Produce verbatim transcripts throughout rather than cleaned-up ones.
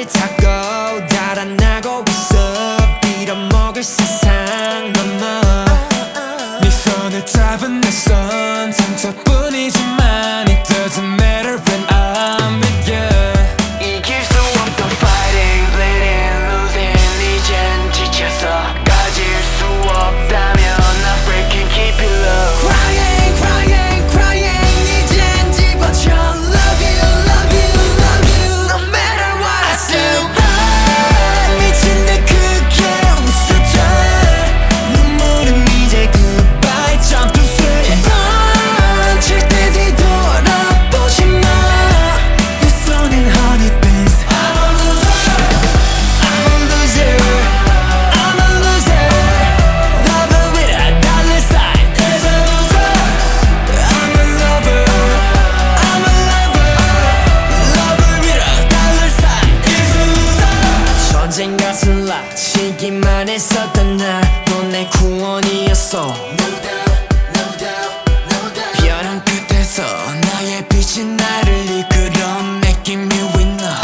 나를 찾고 달아나고 있어 빌어먹을 세상 넘어 네 손을 잡은 내 손 상처뿐이지만 It doesn't matter when I'm with you. 이길 수 없던 fighting, bleeding, losing 이젠 지쳐서 가질 수 없다면 I'm breaking, keep it low. Crying, crying, crying 이젠 집어쳐 Love you, love you, love you No matter what I do. Survive 미친 듯 크게 웃어줘 눈물은 이제 goodbye Jump to sweet Run 절대 뒤돌아보지 마 두 손엔 honey bees I'm a loser I'm a loser I'm a loser Lover with a dollar sign is a loser I'm a lover I'm a lover Lover with a dollar sign is a loser 언젠가 슬라치기만 했었던 나넌 내 구원이었어 No doubt, no doubt, no doubt 변한 끝에서 나의 빛이 나를 이끌어 Making me winner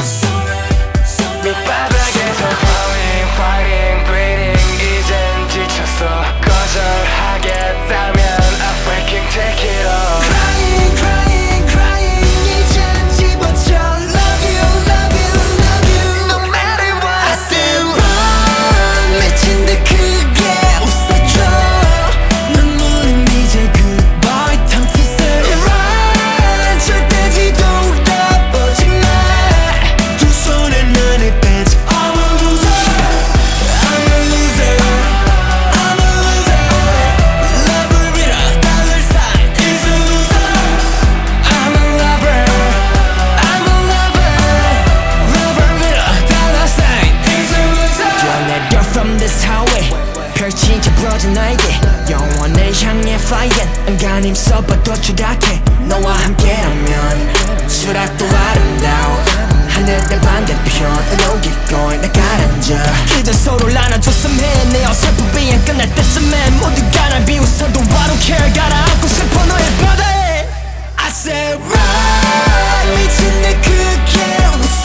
밑바닥에서 falling, fighting, bleeding 이젠 지쳐서 거절하겠다면 I'm breaking, take it all. Crying, crying, crying 이젠 집어쳐 Love you, love you, love you No matter what I do. Run 미친 듯 크게 웃어줘 눈물은 이제 goodbye time to say Run 절대 뒤돌아보지 마두 손엔 honey bees I'm a loser I'm a loser I'm a loser Lover with a dollar sign is a loser I'm a lover I'm a lover Lover with a dollar sign is a loser 뛰어내려 from this highway 펼친 채 부러진 나에게 영원을 향해 flying 안간힘 써봐도 추락해 너와 함께라면 수락도 아름다워 하늘의 반대편 여기 going 나 가라앉아 그저 서로를 안아줬으면 해 내 어설픈 비행 끝날 때쯤엔 모두가 날 비웃어도 I don't care 갈아앉고 싶어 너의 바다에 I said run 미친 듯 크게 웃어